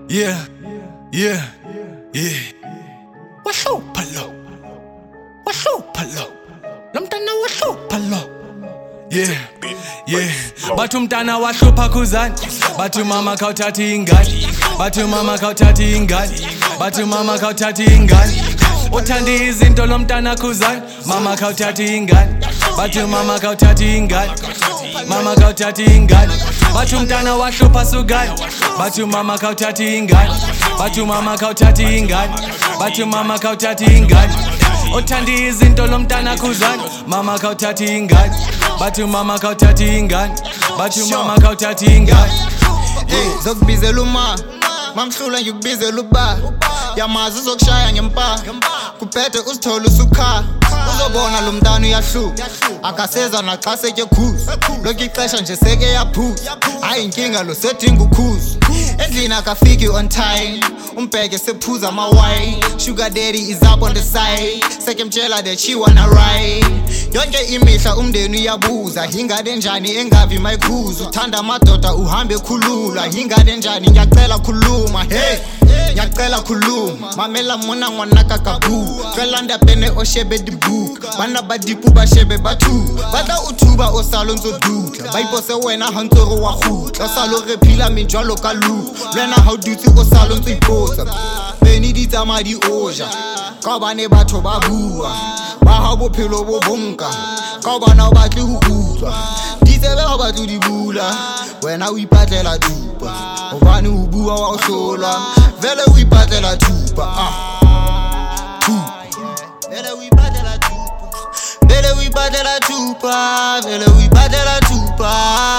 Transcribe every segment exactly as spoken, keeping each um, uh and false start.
Yeah, yeah, yeah. Wahlupha lo, wahlupha lo, lo mntana wahlupha lo. Yeah, yeah. Bathi umntana wahlupha khuzani, bathi mama khawuthatha ingane, bathi mama khawuthatha ingane, bathi mama khawuthatha ingane. Uthanda izinto lo mntana khuzani, mama khawuthatha ingane, bathi mama khawuthatha ingane, mama khawuthatha ingane. Bathi umntana wahlupha sukani, bathi mama khawuthatha ingane, bathi mama khawuthatha ingane, bathi mama khawuthatha ingane. Uthanda izinto lo mntana khuzani, mama khawuthatha ingane, bathi mama khawuthatha ingane, bathi mama khawuthatha ingane. Hey, zokubizela uma mamhlula ngikubizela uba yamazi uzokushaya ngempa kuphethe usithole usukha uzobona lo mntana uyahluka akaseza naxa setye khuzu lokhu ixesha nje seke yaphuza hayi inkinga lo sedinga ukhuzu endlini akafiki on time umbheke sephuza amawine sugar daddy is up on the side seke mtshela that she wanna ride yonke imihla umndeni uyabuza ingane njani engavi mayikhuzu uthanda amadoda uhambe khulula ingane njani ngiyacela khuluma hey ngiyacela khuluma mamela mona ngwana kakabu fela ndapene oshebe dibuka bana badipu bashebe bathu batla uthuba osalo ntsodutla baipose wena hantsoro wa khutla osalo rephila menjwalo ka lu lena ha dutse osalo ntsipotsa beni di tsamadi oja ka bane batho ba bua ba ha bophelo bo bonka ka bana ba tle ho utswa ditsebe ha batho di bula wena o ipatlela dupa hobane o bua wa o hlola vele o ipatlela dupa ah dupa vele o ipatlela dupa vele o ipatlela dupa vele o ipatlela dupa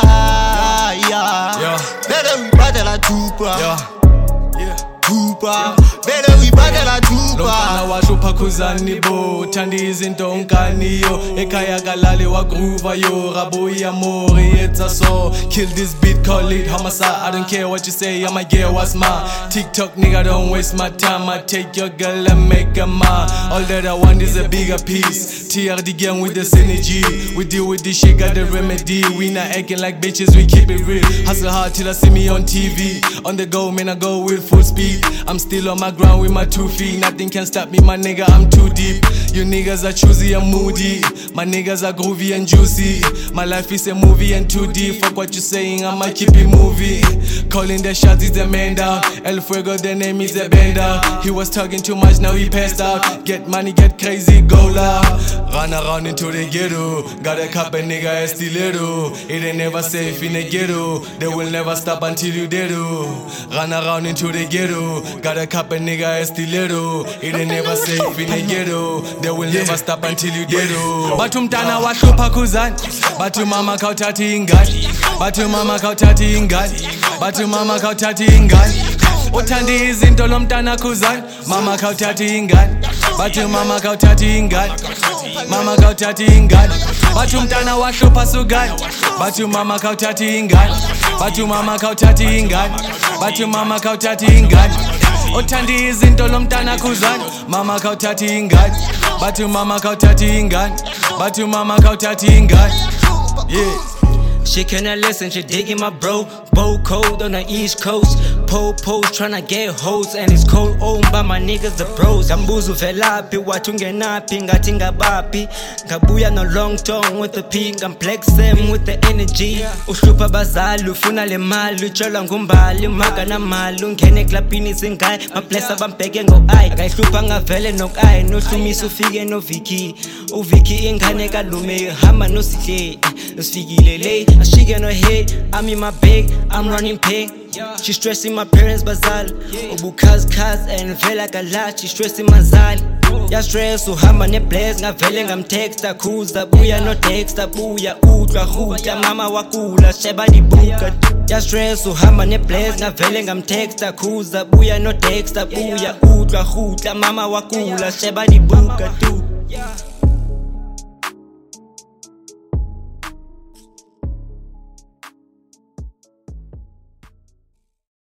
yeah vele o ipatlela dupa Yeah, yeah. dupa vele o ipatlela dupa Lo mntana wahlupha khuzani bo, uthanda izinto unganiyo, ekhaya kalale wagroova yo, raboy amore yetsa so. Kill this beat, call it homicide, I don't care what you say, I'ma get what's mine. TikTok nigga, don't waste my time, I take your girl and make her mine. All that I want is a bigger piece, T R D gang with the synergy. We deal with this shit, got the remedy. We not acting like bitches, we keep it real. Hustle hard till I see me on T V. On the go, man, I go with full speed. I'm still on my ground with my two feet. Nothing can stop me, my nigga, I'm too deep. You niggas are choosy and moody. My niggas are groovy and juicy. My life is a movie and too deep. Fuck what you saying, I'ma keep it moving. Calling the shots is the man down. El Fuego, the name is a bender. He was talking too much, now he passed out. Get money, get crazy, go loud. Run around into the ghetto. Got a cup and nigga a stiletto. It ain't never safe in the ghetto. They will never stop until you dead. Run around into the ghetto. Got a cup and nigga a stiletto. It ain't never safe in the ghetto. They will never stop until you dead. Bathi umntana wahlupha khuzani, bathi mama khawuthatha ingane, bathi mama khawuthatha ingane, bathi mama khawuthatha ingane. Uthanda izinto lo mntana khuzani, mama khawuthatha ingane, bathi mama khawuthatha ingane, mama khawuthatha ingane. Bathi umntana wahlupha sukani, bathi mama khawuthatha ingane, bathi mama khawuthatha ingane, bathi mama khawuthatha ingane. Uthanda izinto lo mntana khuzani, mama khawuthatha ingane, bathi mama khawuthatha ingane, bathi mama khawuthatha ingane. Yeah. She cannot listen, she digging my bro. Bow cold on the east coast. Pole post tryna get hoes. And it's cold owned by my niggas the bros. Ngambuzu velapi, watu ngenapi, ngati ngabapi. Ngabuya no long tongue with the P. Ngamblex them with the energy. Ushlupa bazalu, funa le malu. Chola ngumbali, maga na malu. Ngene klapini zingai, maplesa bampege ngo ai. Agayhlupa ngavele no ai. No shumisa ufike no Viki. Uviki ingane kalume, hama no sike. Nosfikile late. She get no head, I'm in my bag, I'm running pay. She stressing my parents bazal. Ubukaz kaz and feel like a lot. She stressing my zal. Ya stress uhamba ne blaze ngavele ngamtexta khuza buya no texta buya udwa huta mama wakula sheba dibuka. Ya stress uhamba ne blaze ngavele ngamtexta khuza buya no texta buya udwa huta mama wakula sheba dibuka tu.